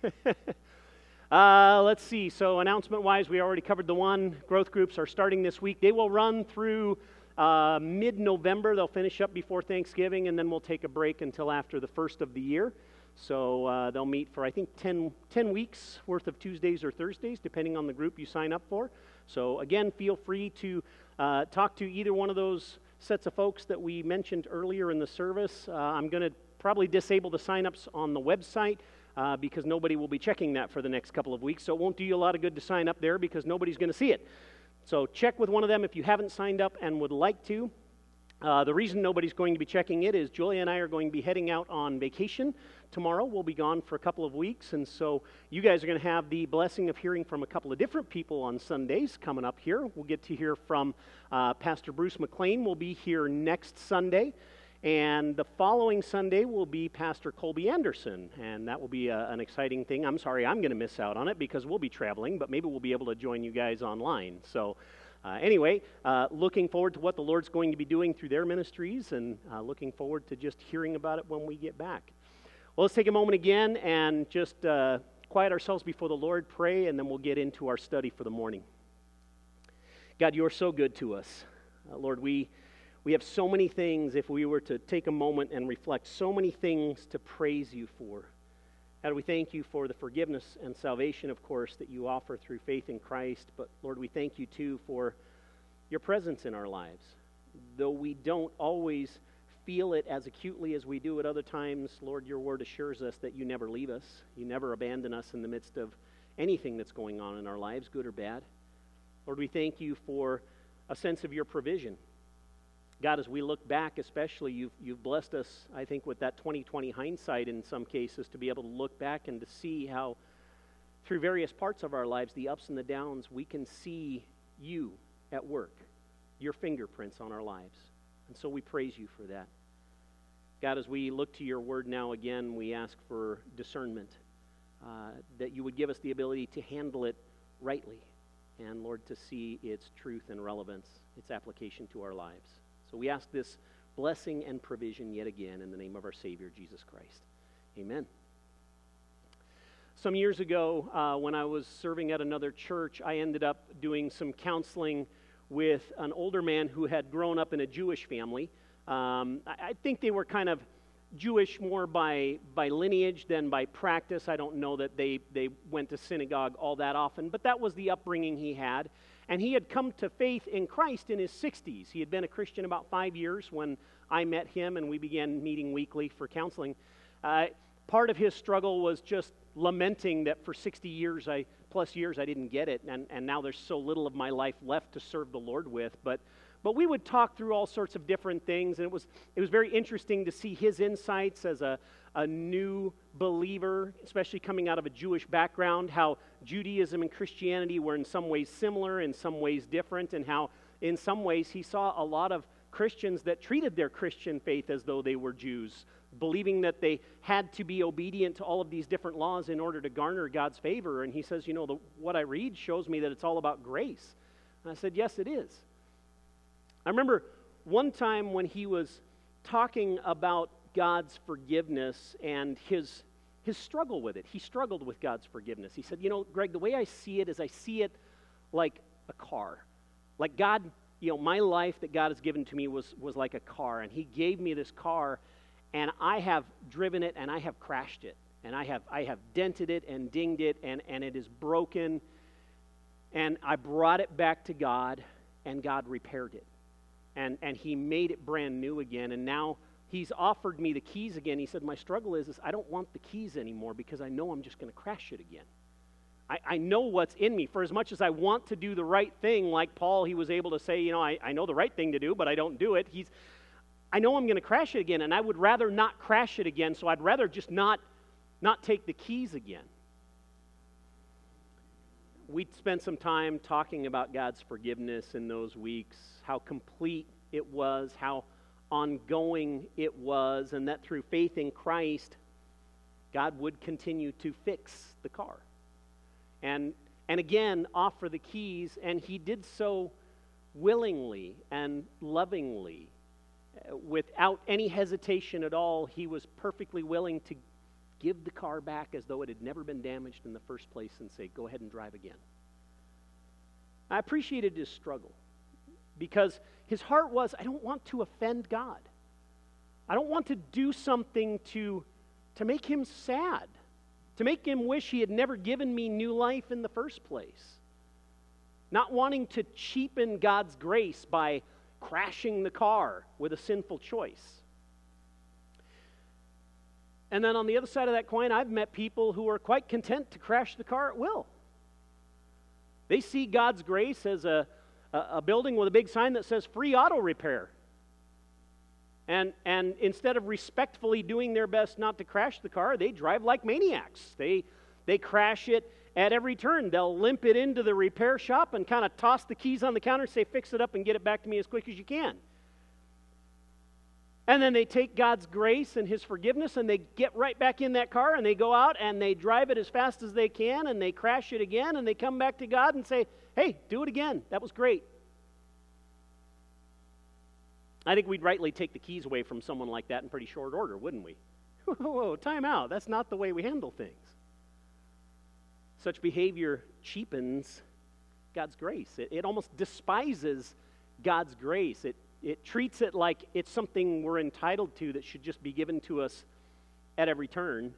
Let's see. So announcement-wise, we already covered the one. Growth groups are starting this week. They will run through mid-November. They'll finish up before Thanksgiving, and then we'll take a break until after the first of the year. So they'll meet for, I think, 10 weeks worth of Tuesdays or Thursdays, depending on the group you sign up for. So again, feel free to talk to either one of those sets of folks that we mentioned earlier in the service. I'm going to probably disable the sign-ups on the website because nobody will be checking that for the next couple of weeks. So it won't do you a lot of good to sign up there because nobody's going to see it. So check with one of them if you haven't signed up and would like to. The reason nobody's going to be checking it is Julia and I are going to be heading out on vacation tomorrow. We'll be gone for a couple of weeks, and so you guys are going to have the blessing of hearing from a couple of different people on Sundays coming up here. We'll get to hear from Pastor Bruce McLean. Will be here next Sunday, and the following Sunday will be Pastor Colby Anderson, and that will be an exciting thing. I'm sorry I'm going to miss out on it because we'll be traveling, but maybe we'll be able to join you guys online. So anyway, looking forward to what the Lord's going to be doing through their ministries, and looking forward to just hearing about it when we get back. Well, let's take a moment again and just quiet ourselves before the Lord, pray, and then we'll get into our study for the morning. God, you are so good to us. Lord, we have so many things, if we were to take a moment and reflect, so many things to praise you for. God, we thank you for the forgiveness and salvation, of course, that you offer through faith in Christ. But, Lord, we thank you, too, for your presence in our lives. Though we don't always feel it as acutely as we do at other times, Lord, your word assures us that you never leave us. You never abandon us in the midst of anything that's going on in our lives, good or bad. Lord, we thank you for a sense of your provision. God, as we look back especially, you've blessed us, I think, with that 20/20 hindsight in some cases, to be able to look back and to see how through various parts of our lives, the ups and the downs, we can see you at work, your fingerprints on our lives. And so we praise you for that. God, as we look to your word now again, we ask for discernment, that you would give us the ability to handle it rightly, and Lord, to see its truth and relevance, its application to our lives. So we ask this blessing and provision yet again in the name of our Savior, Jesus Christ. Amen. Some years ago, when I was serving at another church, I ended up doing some counseling with an older man who had grown up in a Jewish family. I think they were kind of Jewish more by lineage than by practice. I don't know that they went to synagogue all that often, but that was the upbringing he had. And he had come to faith in Christ in his 60s. He had been a Christian about 5 years when I met him, and we began meeting weekly for counseling. Part of his struggle was just lamenting that for 60 plus years I didn't get it, and now there's so little of my life left to serve the Lord with. But we would talk through all sorts of different things, and it was very interesting to see his insights as a new believer, especially coming out of a Jewish background, how Judaism and Christianity were in some ways similar, in some ways different, and how in some ways he saw a lot of Christians that treated their Christian faith as though they were Jews, believing that they had to be obedient to all of these different laws in order to garner God's favor. And he says, what I read shows me that it's all about grace. And I said, yes, it is. I remember one time when he was talking about God's forgiveness and his struggle with it. He struggled with God's forgiveness. He said, Greg, the way I see it is I see it like a car. Like God, my life that God has given to me was like a car, and he gave me this car, and I have driven it, and I have crashed it, and I have dented it and dinged it, and it is broken, and I brought it back to God, and God repaired it, and he made it brand new again, and now he's offered me the keys again. He said, my struggle is I don't want the keys anymore because I know I'm just going to crash it again. I know what's in me. For as much as I want to do the right thing, like Paul, he was able to say, I know the right thing to do, but I don't do it. I know I'm going to crash it again, and I would rather not crash it again, so I'd rather just not take the keys again. We spent some time talking about God's forgiveness in those weeks, how complete it was, how ongoing it was, and that through faith in Christ, God would continue to fix the car. And again, offer the keys, and he did so willingly and lovingly. Without any hesitation at all, he was perfectly willing give the car back as though it had never been damaged in the first place and say, go ahead and drive again. I appreciated his struggle because his heart was, I don't want to offend God. I don't want to do something to make him sad, to make him wish he had never given me new life in the first place. Not wanting to cheapen God's grace by crashing the car with a sinful choice. And then on the other side of that coin, I've met people who are quite content to crash the car at will. They see God's grace as a building with a big sign that says free auto repair. And instead of respectfully doing their best not to crash the car, they drive like maniacs. They crash it at every turn. They'll limp it into the repair shop and kind of toss the keys on the counter and say, fix it up and get it back to me as quick as you can. And then they take God's grace and his forgiveness and they get right back in that car and they go out and they drive it as fast as they can and they crash it again and they come back to God and say, hey, do it again. That was great. I think we'd rightly take the keys away from someone like that in pretty short order, wouldn't we? Whoa, time out. That's not the way we handle things. Such behavior cheapens God's grace. It almost despises God's grace. It treats it like it's something we're entitled to that should just be given to us at every turn.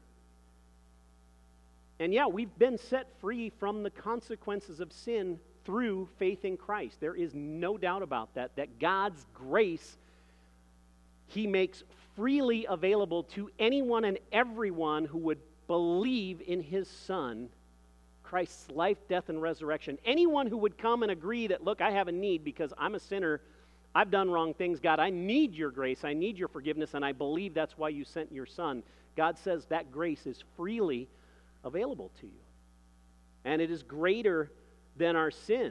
And yeah, we've been set free from the consequences of sin through faith in Christ. There is no doubt about that God's grace he makes freely available to anyone and everyone who would believe in his Son, Christ's life, death, and resurrection. Anyone who would come and agree that, look, I have a need because I'm a sinner, I've done wrong things, God, I need your grace, I need your forgiveness, and I believe that's why you sent your Son. God says that grace is freely available to you. And it is greater than our sin.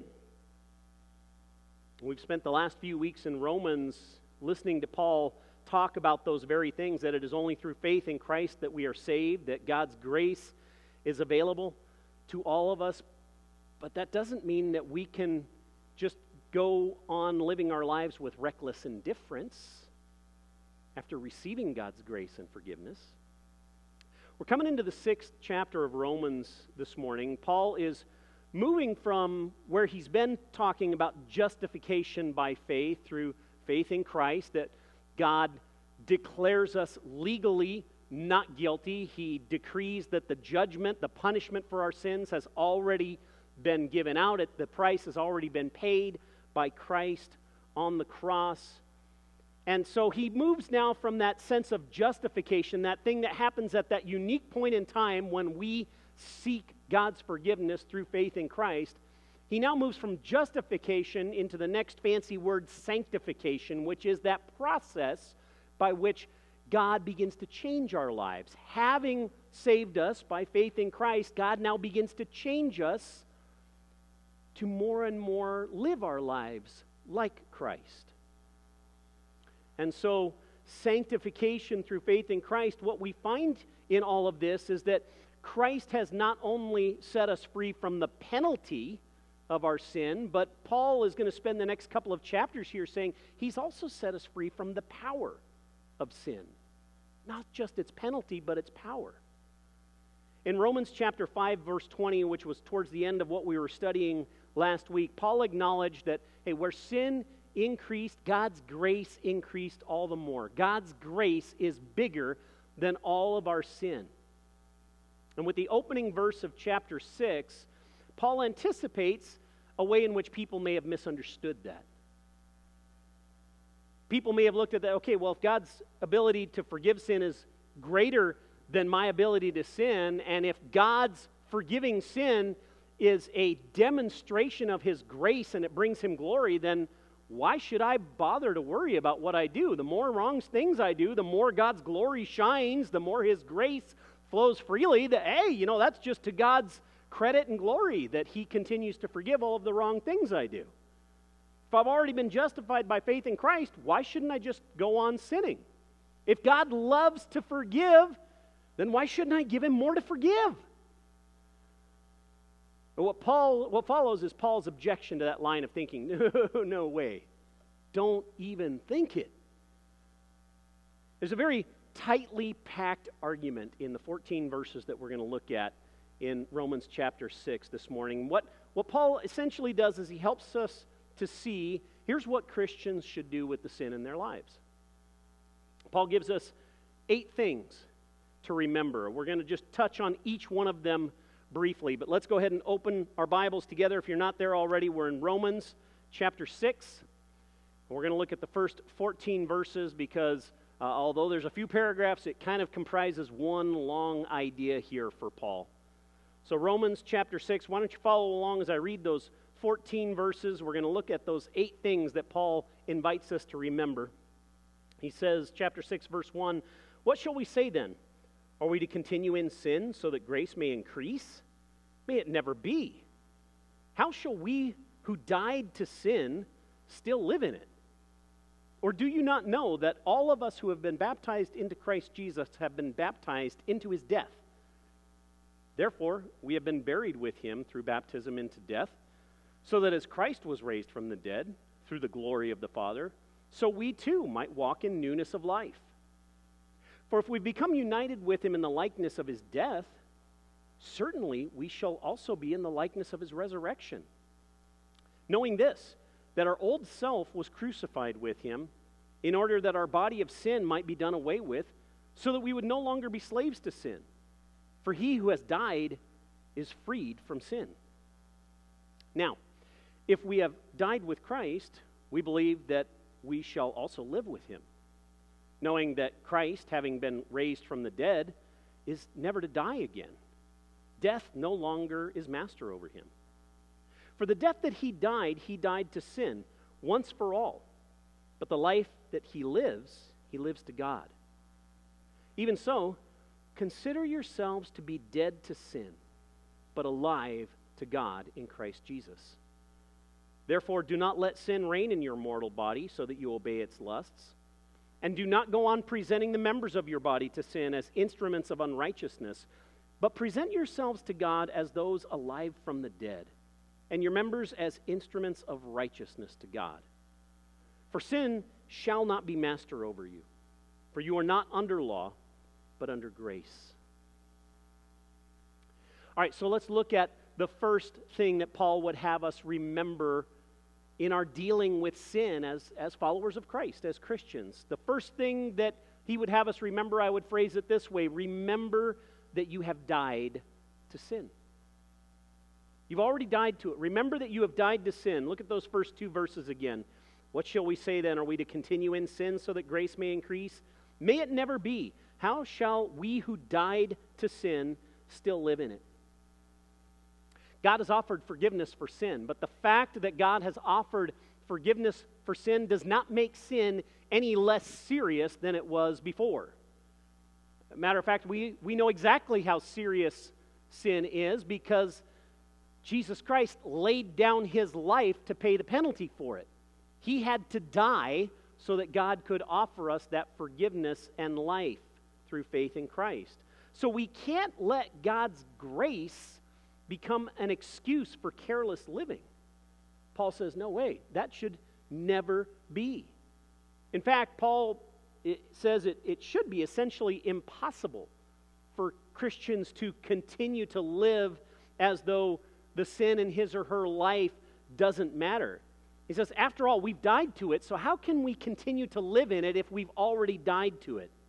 We've spent the last few weeks in Romans listening to Paul talk about those very things, that it is only through faith in Christ that we are saved, that God's grace is available to all of us. But that doesn't mean that we can just go on living our lives with reckless indifference after receiving God's grace and forgiveness. We're coming into the 6th chapter of Romans this morning. Paul is moving from where he's been talking about justification by faith through faith in Christ, that God declares us legally not guilty. He decrees that the judgment, the punishment for our sins has already been given out. The price has already been paid by Christ on the cross. And so he moves now from that sense of justification, that thing that happens at that unique point in time when we seek God's forgiveness through faith in Christ. He now moves from justification into the next fancy word, sanctification, which is that process by which God begins to change our lives. Having saved us by faith in Christ, God now begins to change us to more and more live our lives like Christ. And so, sanctification through faith in Christ, what we find in all of this is that Christ has not only set us free from the penalty of our sin, but Paul is going to spend the next couple of chapters here saying he's also set us free from the power of sin. Not just its penalty, but its power. In Romans chapter 5, verse 20, which was towards the end of what we were studying last week, Paul acknowledged that, hey, where sin increased, God's grace increased all the more. God's grace is bigger than all of our sin. And with the opening verse of chapter 6, Paul anticipates a way in which people may have misunderstood that. People may have looked at that, okay, well, if God's ability to forgive sin is greater than my ability to sin, and if God's forgiving sin is a demonstration of his grace and it brings him glory, then why should I bother to worry about what I do? The more wrong things I do, the more God's glory shines, the more his grace flows freely. That's just to God's credit and glory that he continues to forgive all of the wrong things I do. If I've already been justified by faith in Christ, why shouldn't I just go on sinning? If God loves to forgive, then why shouldn't I give him more to forgive? But what follows is Paul's objection to that line of thinking. No way. Don't even think it. There's a very tightly packed argument in the 14 verses that we're going to look at in Romans chapter 6 this morning. What Paul essentially does is he helps us to see, here's what Christians should do with the sin in their lives. Paul gives us 8 things to remember. We're going to just touch on each one of them briefly, but let's go ahead and open our Bibles together. If you're not there already, we're in Romans chapter 6. We're going to look at the first 14 verses because although there's a few paragraphs, it kind of comprises one long idea here for Paul. So Romans chapter 6, why don't you follow along as I read those 14 verses. We're going to look at those 8 things that Paul invites us to remember. He says, chapter 6, verse 1, "What shall we say then? Are we to continue in sin so that grace may increase? May it never be. How shall we who died to sin still live in it? Or do you not know that all of us who have been baptized into Christ Jesus have been baptized into his death? Therefore, we have been buried with him through baptism into death, so that as Christ was raised from the dead through the glory of the Father, so we too might walk in newness of life. For if we become united with him in the likeness of his death, certainly we shall also be in the likeness of his resurrection. Knowing this, that our old self was crucified with him, in order that our body of sin might be done away with, so that we would no longer be slaves to sin. For he who has died is freed from sin. Now, if we have died with Christ, we believe that we shall also live with him, knowing that Christ, having been raised from the dead, is never to die again. Death no longer is master over him. For the death that he died to sin once for all. But the life that he lives to God. Even so, consider yourselves to be dead to sin, but alive to God in Christ Jesus. Therefore, do not let sin reign in your mortal body so that you obey its lusts. And do not go on presenting the members of your body to sin as instruments of unrighteousness, but present yourselves to God as those alive from the dead, and your members as instruments of righteousness to God. For sin shall not be master over you, for you are not under law, but under grace." All right, so let's look at the first thing that Paul would have us remember in our dealing with sin as followers of Christ, as Christians. The first thing that he would have us remember, I would phrase it this way: remember that you have died to sin. You've already died to it. Remember that you have died to sin. Look at those first 2 verses again. "What shall we say then? Are we to continue in sin so that grace may increase? May it never be. How shall we who died to sin still live in it?" God has offered forgiveness for sin, but the fact that God has offered forgiveness for sin does not make sin any less serious than it was before. Matter of fact, we know exactly how serious sin is because Jesus Christ laid down his life to pay the penalty for it. He had to die so that God could offer us that forgiveness and life through faith in Christ. So we can't let God's grace become an excuse for careless living. Paul says, no way, that should never be. In fact, Paul says it should be essentially impossible for Christians to continue to live as though the sin in his or her life doesn't matter. He says, after all, we've died to it, so how can we continue to live in it if we've already died to it?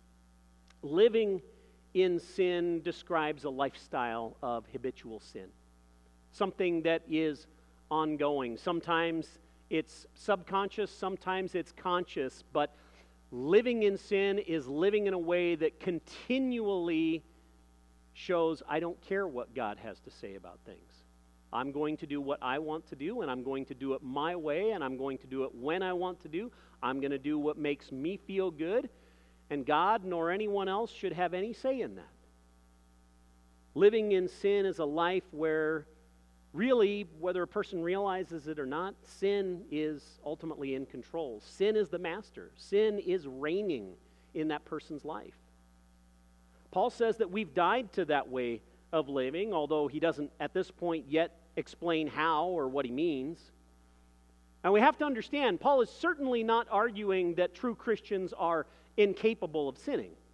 Living in sin describes a lifestyle of habitual sin, something that is ongoing. Sometimes it's subconscious, sometimes it's conscious, but living in sin is living in a way that continually shows, I don't care what God has to say about things. I'm going to do what I want to do, and I'm going to do it my way, and I'm going to do it when I want to do. I'm going to do what makes me feel good, and God nor anyone else should have any say in that. Living in sin is a life where really, whether a person realizes it or not, sin is ultimately in control. Sin is the master. Sin is reigning in that person's life. Paul says that we've died to that way of living, although he doesn't at this point yet explain how or what he means. And we have to understand, Paul is certainly not arguing that true Christians are incapable of sinning.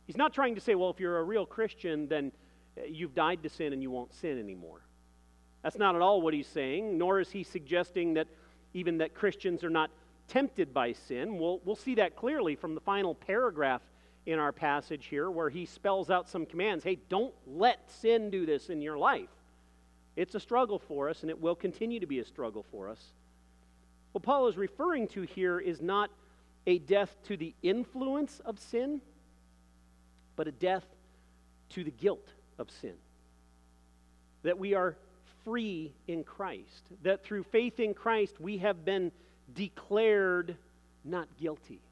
He's not trying to say, well, if you're a real Christian, then you've died to sin and you won't sin anymore. That's not at all what he's saying, nor is he suggesting that even that Christians are not tempted by sin. We'll see that clearly from the final paragraph in our passage here, where he spells out some commands. Hey, don't let sin do this in your life. It's a struggle for us, and it will continue to be a struggle for us. What Paul is referring to here is not a death to the influence of sin, but a death to the guilt of sin. That we are free in Christ. That through faith in Christ we have been declared not guilty.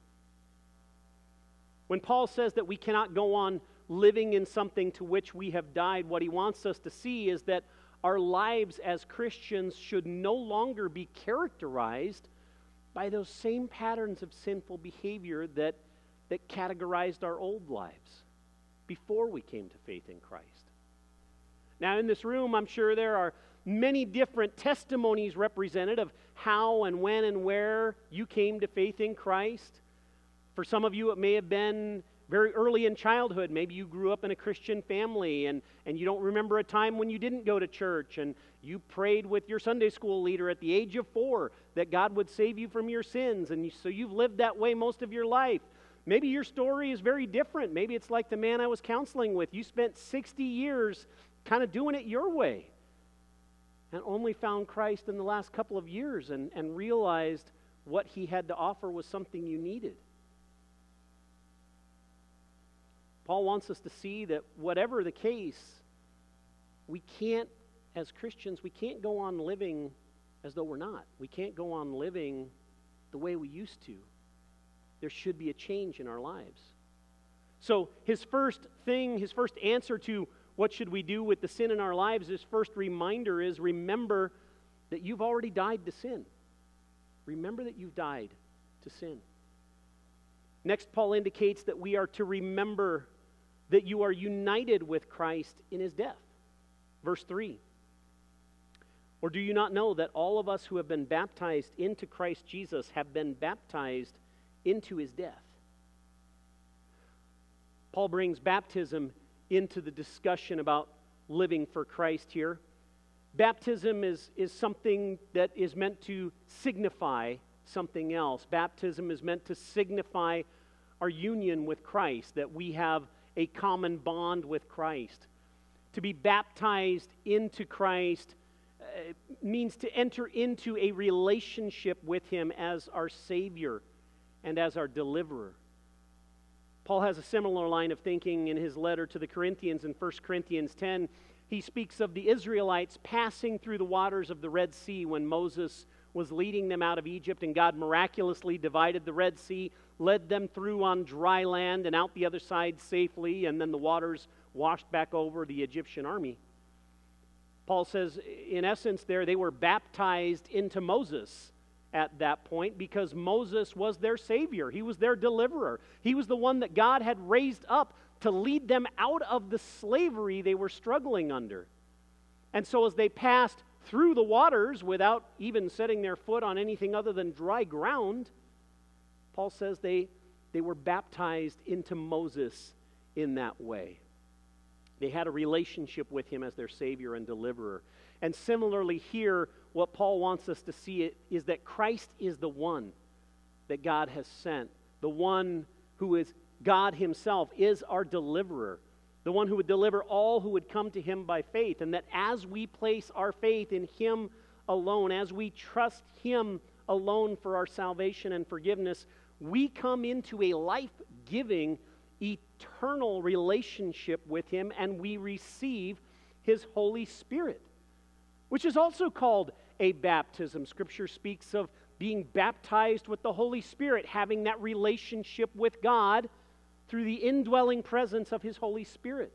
When Paul says that we cannot go on living in something to which we have died, what he wants us to see is that our lives as Christians should no longer be characterized by those same patterns of sinful behavior that categorized our old lives before we came to faith in Christ. Now, in this room, I'm sure there are many different testimonies represented of how and when and where you came to faith in Christ. For some of you, it may have been very early in childhood. Maybe you grew up in a Christian family and you don't remember a time when you didn't go to church, and you prayed with your Sunday school leader at the age of 4 that God would save you from your sins, and so you've lived that way most of your life. Maybe your story is very different. Maybe it's like the man I was counseling with. You spent 60 years kind of doing it your way and only found Christ in the last couple of years and realized what he had to offer was something you needed. Paul wants us to see that whatever the case, we can't, as Christians, we can't go on living as though we're not. We can't go on living the way we used to. There should be a change in our lives. So his first answer to what should we do with the sin in our lives, his first reminder is remember that you've already died to sin. Remember that you've died to sin. Next, Paul indicates that we are to remember that you are united with Christ in his death. Verse 3. Or do you not know that all of us who have been baptized into Christ Jesus have been baptized into his death? Paul brings baptism into the discussion about living for Christ here. Baptism is something that is meant to signify something else. Baptism is meant to signify our union with Christ, that we have a common bond with Christ. To be baptized into Christ means to enter into a relationship with him as our Savior and as our deliverer. Paul has a similar line of thinking in his letter to the Corinthians in 1 Corinthians 10. He speaks of the Israelites passing through the waters of the Red Sea when Moses was leading them out of Egypt, and God miraculously divided the Red Sea, led them through on dry land and out the other side safely, and then the waters washed back over the Egyptian army. Paul says, in essence there, they were baptized into Moses at that point because Moses was their Savior. He was their deliverer. He was the one that God had raised up to lead them out of the slavery they were struggling under. And so as they passed through the waters without even setting their foot on anything other than dry ground, Paul says they were baptized into Moses in that way. They had a relationship with him as their Savior and deliverer. And similarly here, what Paul wants us to see is that Christ is the one that God has sent. The one who is God himself is our deliverer. The one who would deliver all who would come to him by faith. And that as we place our faith in him alone, as we trust him alone for our salvation and forgiveness, we come into a life-giving, eternal relationship with him, and we receive his Holy Spirit, which is also called a baptism. Scripture speaks of being baptized with the Holy Spirit, having that relationship with God through the indwelling presence of his Holy Spirit.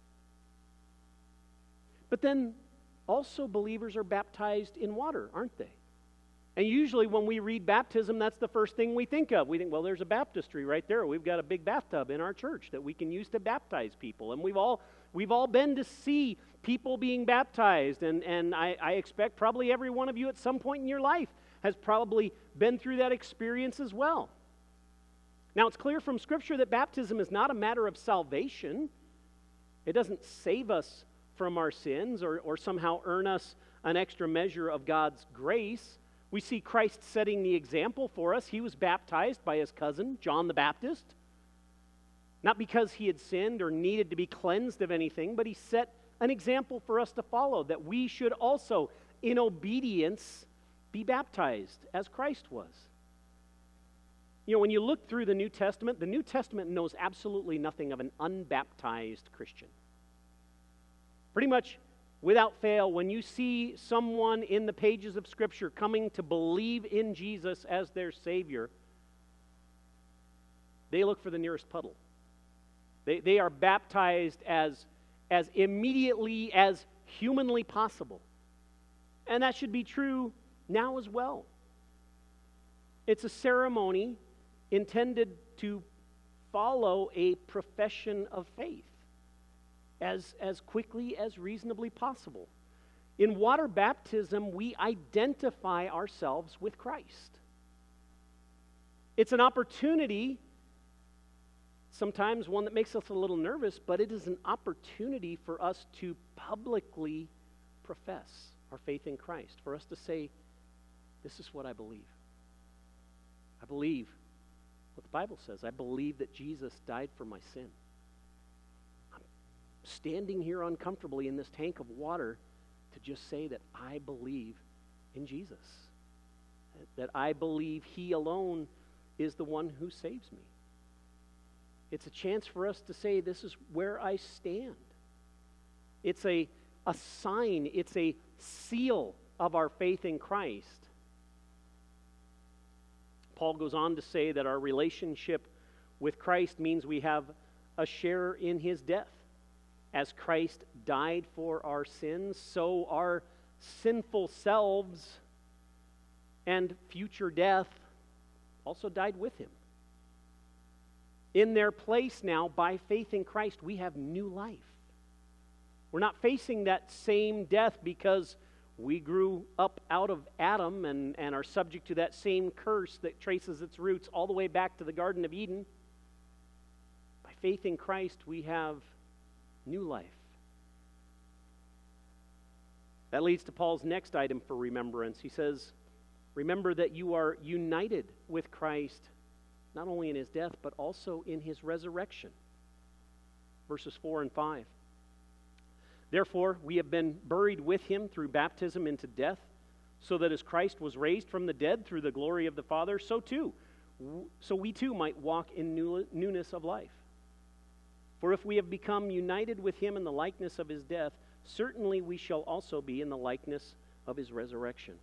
But then also believers are baptized in water, aren't they? And usually when we read baptism, that's the first thing we think of. We think, well, there's a baptistry right there. We've got a big bathtub in our church that we can use to baptize people. And we've all been to see people being baptized. And I expect probably every one of you at some point in your life has probably been through that experience as well. Now, it's clear from Scripture that baptism is not a matter of salvation. It doesn't save us from our sins or somehow earn us an extra measure of God's grace. We see Christ setting the example for us. He was baptized by his cousin, John the Baptist. Not because he had sinned or needed to be cleansed of anything, but he set an example for us to follow, that we should also, in obedience, be baptized as Christ was. You know, when you look through the New Testament knows absolutely nothing of an unbaptized Christian. Pretty much without fail, when you see someone in the pages of Scripture coming to believe in Jesus as their Savior, they look for the nearest puddle. They are baptized as immediately as humanly possible. And that should be true now as well. It's a ceremony intended to follow a profession of faith as quickly as reasonably possible. In water baptism, we identify ourselves with Christ. It's an opportunity, sometimes one that makes us a little nervous, but it is an opportunity for us to publicly profess our faith in Christ, for us to say, this is what I believe. I believe what the Bible says. I believe that Jesus died for my sin. I'm standing here uncomfortably in this tank of water to just say that I believe in Jesus, that I believe he alone is the one who saves me. It's a chance for us to say, this is where I stand. It's a sign, it's a seal of our faith in Christ. Paul goes on to say that our relationship with Christ means we have a share in his death. As Christ died for our sins, so our sinful selves and future death also died with him. In their place now, by faith in Christ, we have new life. We're not facing that same death because we grew up out of Adam and are subject to that same curse that traces its roots all the way back to the Garden of Eden. By faith in Christ, we have new life. That leads to Paul's next item for remembrance. He says, remember that you are united with Christ, not only in his death, but also in his resurrection. Verses 4 and 5. Therefore, we have been buried with him through baptism into death, so that as Christ was raised from the dead through the glory of the Father, so we too might walk in newness of life. For if we have become united with him in the likeness of his death, certainly we shall also be in the likeness of his resurrection.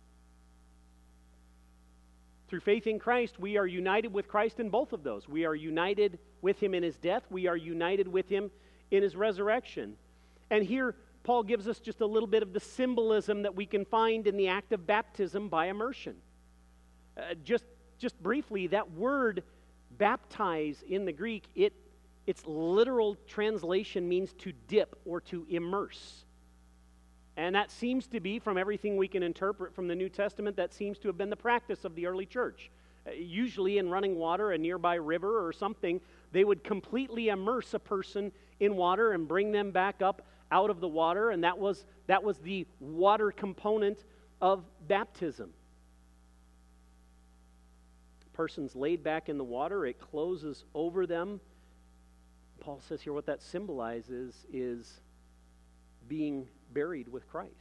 Through faith in Christ, we are united with Christ in both of those. We are united with him in his death. We are united with him in his resurrection. And here, Paul gives us just a little bit of the symbolism that we can find in the act of baptism by immersion. Just briefly, that word baptize in the Greek, its literal translation means to dip or to immerse. And that seems to be, from everything we can interpret from the New Testament, that seems to have been the practice of the early church. Usually in running water, a nearby river or something, they would completely immerse a person in water and bring them back up out of the water, and that was the water component of baptism. A person's laid back in the water, it closes over them. Paul says here what that symbolizes is being buried with Christ.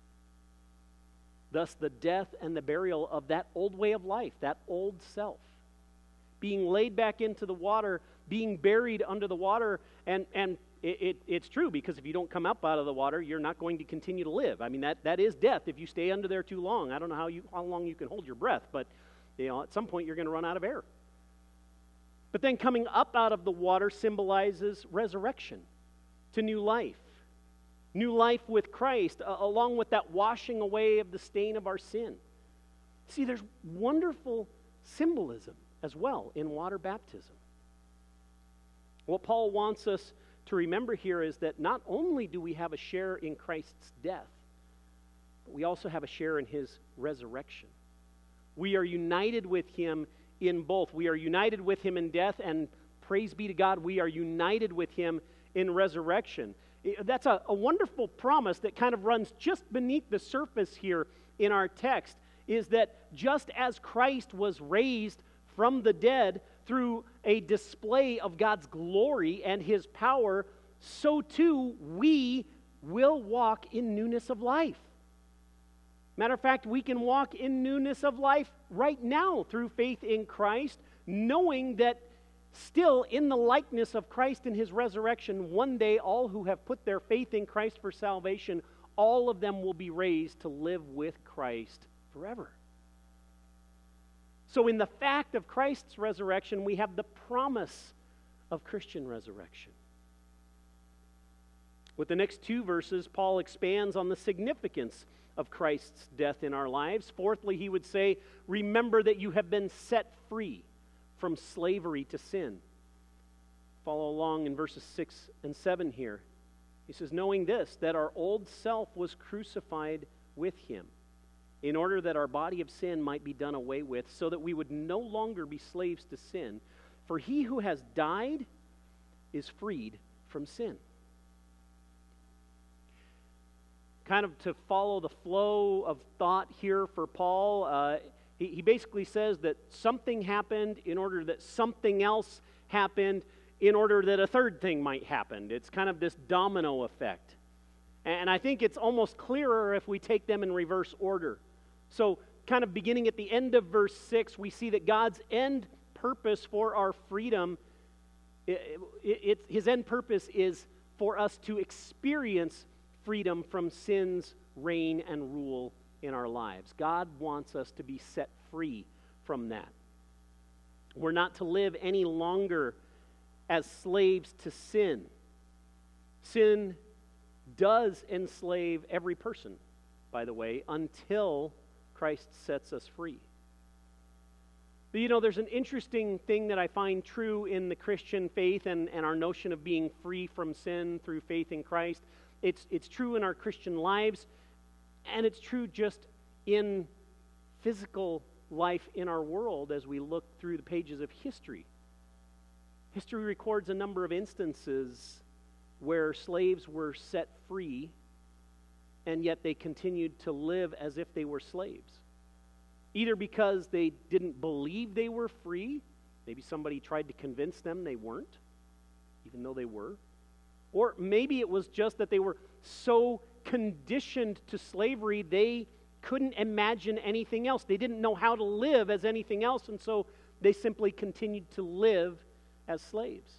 Thus, the death and the burial of that old way of life, that old self, being laid back into the water, being buried under the water, and it's true, because if you don't come up out of the water, you're not going to continue to live. I mean, that is death if you stay under there too long. I don't know how long you can hold your breath, but at some point you're going to run out of air. But then coming up out of the water symbolizes resurrection to new life. New life with Christ, along with that washing away of the stain of our sin. See, there's wonderful symbolism as well in water baptism. What Paul wants us to remember here is that not only do we have a share in Christ's death, but we also have a share in his resurrection. We are united with him in both. We are united with him in death, and praise be to God, we are united with him in resurrection. That's a wonderful promise that kind of runs just beneath the surface here in our text, is that just as Christ was raised from the dead through a display of God's glory and his power, so too we will walk in newness of life. Matter of fact, we can walk in newness of life right now through faith in Christ, knowing that still in the likeness of Christ and his resurrection, one day all who have put their faith in Christ for salvation, all of them will be raised to live with Christ forever. So in the fact of Christ's resurrection, we have the promise of Christian resurrection. With the next two verses, Paul expands on the significance of Christ's death in our lives. Fourthly, he would say, remember that you have been set free from slavery to sin. Follow along in verses 6 and 7 here. He says, knowing this, that our old self was crucified with him, in order that our body of sin might be done away with, so that we would no longer be slaves to sin. For he who has died is freed from sin. Kind of to follow the flow of thought here for Paul, he basically says that something happened in order that something else happened in order that a third thing might happen. It's kind of this domino effect. And I think it's almost clearer if we take them in reverse order. So kind of beginning at the end of verse 6, we see that God's end purpose for our freedom, his end purpose is for us to experience freedom from sin's reign and rule in our lives. God wants us to be set free from that. We're not to live any longer as slaves to sin. Sin does enslave every person, by the way, until Christ sets us free. But you know, there's an interesting thing that I find true in the Christian faith and our notion of being free from sin through faith in Christ. It's true in our Christian lives, and it's true just in physical life in our world as we look through the pages of history. History records a number of instances where slaves were set free, and yet they continued to live as if they were slaves. Either because they didn't believe they were free, maybe somebody tried to convince them they weren't, even though they were. Or maybe it was just that they were so conditioned to slavery they couldn't imagine anything else. They didn't know how to live as anything else, and so they simply continued to live as slaves.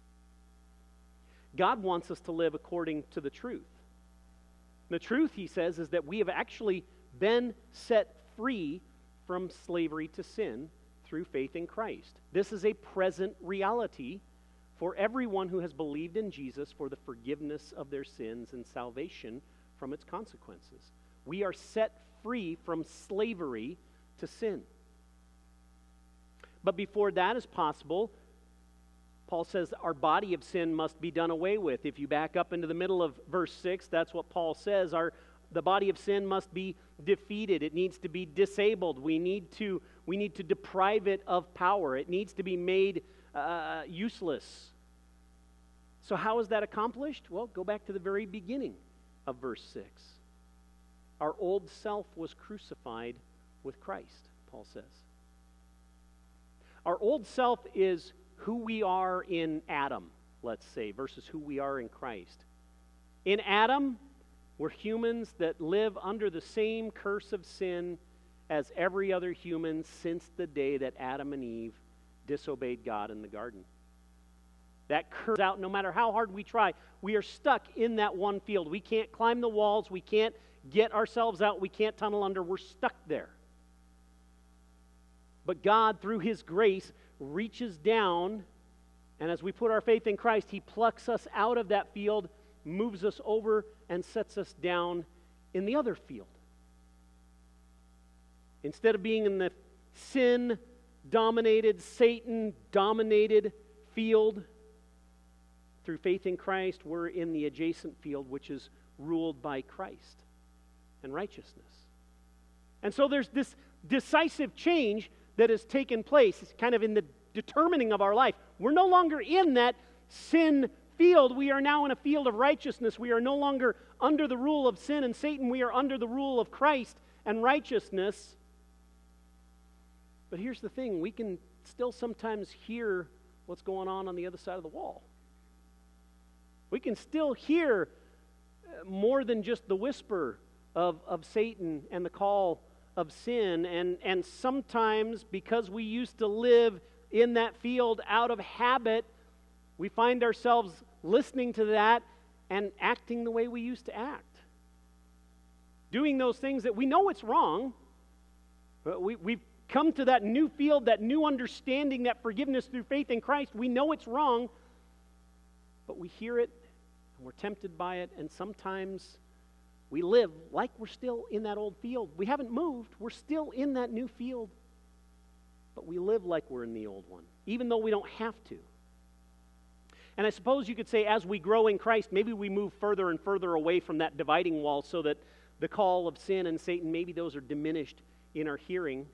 God wants us to live according to the truth. The truth, he says, is that we have actually been set free from slavery to sin through faith in Christ. This is a present reality for everyone who has believed in Jesus for the forgiveness of their sins and salvation from its consequences. We are set free from slavery to sin. But before that is possible, Paul says our body of sin must be done away with. If you back up into the middle of verse 6, that's what Paul says. The body of sin must be defeated. It needs to be disabled. We need to deprive it of power. It needs to be made useless. So how is that accomplished? Well, go back to the very beginning of verse 6. Our old self was crucified with Christ, Paul says. Our old self is who we are in Adam, let's say, versus who we are in Christ. In Adam, we're humans that live under the same curse of sin as every other human since the day that Adam and Eve disobeyed God in the garden. That curse out, no matter how hard we try, we are stuck in that one field. We can't climb the walls, we can't get ourselves out, we can't tunnel under, we're stuck there. But God, through His grace, reaches down, and as we put our faith in Christ, He plucks us out of that field, moves us over, and sets us down in the other field. Instead of being in the sin-dominated, Satan-dominated field, through faith in Christ, we're in the adjacent field, which is ruled by Christ and righteousness. And so there's this decisive change that has taken place. It's kind of in the determining of our life. We're no longer in that sin field. We are now in a field of righteousness. We are no longer under the rule of sin and Satan. We are under the rule of Christ and righteousness. But here's the thing. We can still sometimes hear what's going on the other side of the wall. We can still hear more than just the whisper of Satan and the call of sin. And sometimes, because we used to live in that field out of habit, we find ourselves listening to that and acting the way we used to act. Doing those things that we know it's wrong, but we've come to that new field, that new understanding, that forgiveness through faith in Christ. We know it's wrong, but we hear it, and we're tempted by it, and sometimes we live like we're still in that old field. We haven't moved. We're still in that new field, but we live like we're in the old one, even though we don't have to. And I suppose you could say, as we grow in Christ, maybe we move further and further away from that dividing wall so that the call of sin and Satan, maybe those are diminished in our hearing.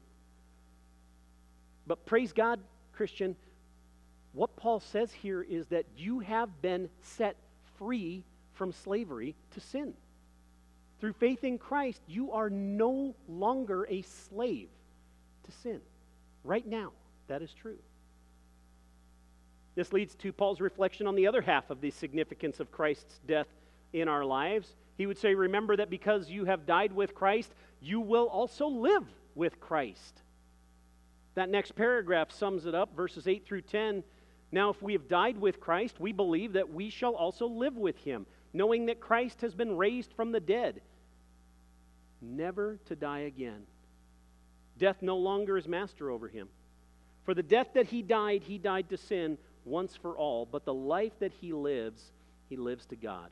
But praise God, Christian, what Paul says here is that you have been set free from slavery to sin. Through faith in Christ, you are no longer a slave to sin. Right now, that is true. This leads to Paul's reflection on the other half of the significance of Christ's death in our lives. He would say, remember that because you have died with Christ, you will also live with Christ. That next paragraph sums it up, verses 8 through 10. Now, if we have died with Christ, we believe that we shall also live with him, knowing that Christ has been raised from the dead, never to die again. Death no longer is master over him. For the death that he died to sin once for all, but the life that he lives to God.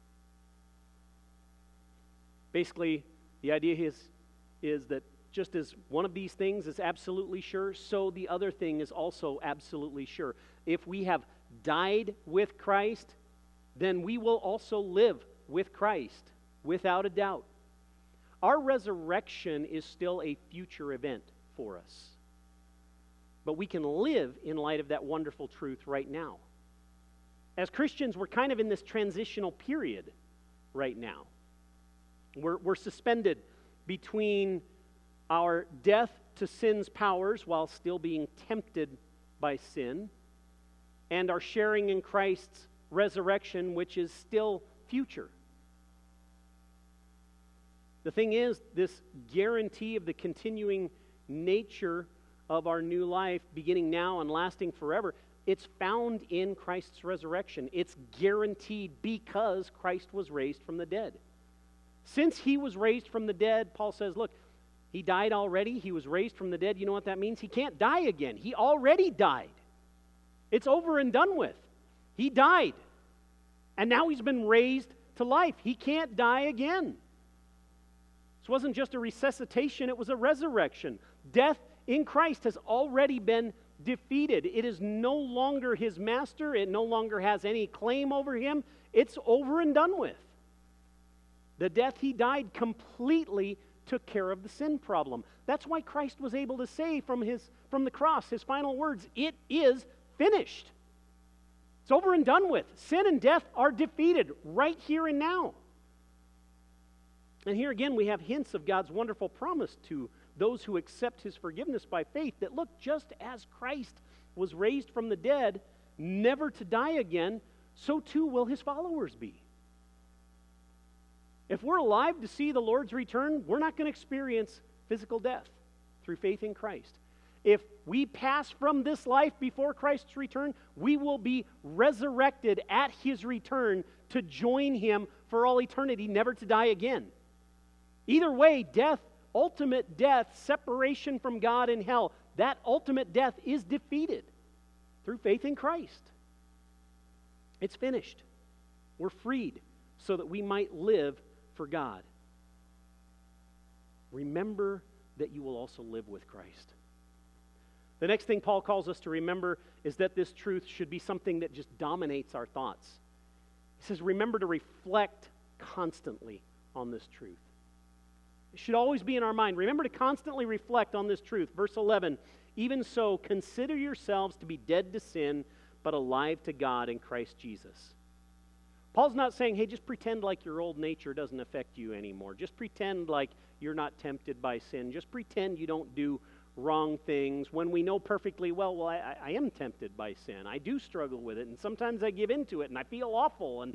Basically, the idea is that just as one of these things is absolutely sure, so the other thing is also absolutely sure. If we have died with Christ, then we will also live with Christ, without a doubt. Our resurrection is still a future event for us. But we can live in light of that wonderful truth right now. As Christians, we're kind of in this transitional period right now. We're suspended between our death to sin's powers while still being tempted by sin, and our sharing in Christ's resurrection, which is still future. The thing is, this guarantee of the continuing nature of our new life, beginning now and lasting forever, it's found in Christ's resurrection. It's guaranteed because Christ was raised from the dead. Since he was raised from the dead, Paul says, look, he died already. He was raised from the dead. You know what that means? He can't die again. He already died. It's over and done with. He died. And now he's been raised to life. He can't die again. This wasn't just a resuscitation, it was a resurrection. Death in Christ has already been defeated. It is no longer his master. It no longer has any claim over him. It's over and done with. The death he died completely took care of the sin problem. That's why Christ was able to say from the cross, his final words, it is finished. It's over and done with. Sin and death are defeated right here and now. And here again we have hints of God's wonderful promise to those who accept his forgiveness by faith, that look, just as Christ was raised from the dead, never to die again, so too will his followers be. If we're alive to see the Lord's return, we're not going to experience physical death through faith in Christ. If we pass from this life before Christ's return, we will be resurrected at his return to join him for all eternity, never to die again. Either way, death, ultimate death, separation from God in hell, that ultimate death is defeated through faith in Christ. It's finished. We're freed so that we might live for God. Remember that you will also live with Christ. The next thing Paul calls us to remember is that this truth should be something that just dominates our thoughts. He says, remember to reflect constantly on this truth. should always be in our mind. Remember to constantly reflect on this truth. Verse 11, even so, consider yourselves to be dead to sin, but alive to God in Christ Jesus. Paul's not saying, hey, just pretend like your old nature doesn't affect you anymore. Just pretend like you're not tempted by sin. Just pretend you don't do wrong things when we know perfectly well, I am tempted by sin. I do struggle with it, and sometimes I give into it, and I feel awful, and